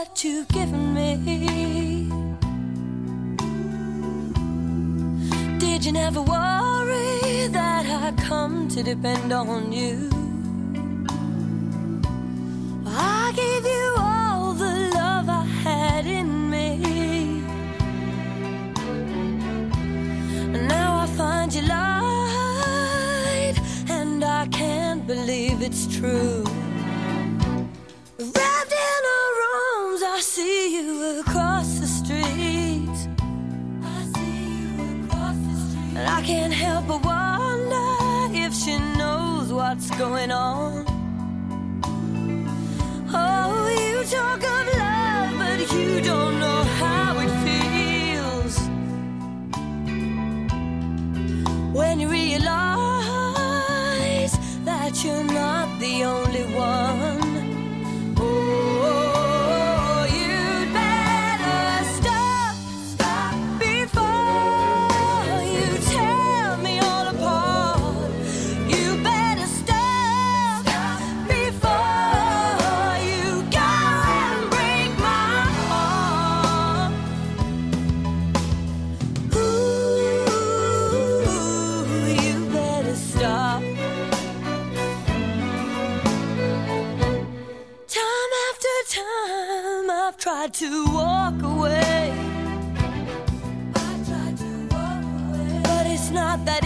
what you've given me. Did you never worry that I come to depend on you? I gave you all the love I had in me. Now I find you lied, and I can't believe it's true. Wrapped in her arms, I see you across the street. And I can't help but wonder if she knows what's going on. Oh, you talk of love, but you don't know how it feels when you realize that you're not the only one. Tried to walk away, but it's not that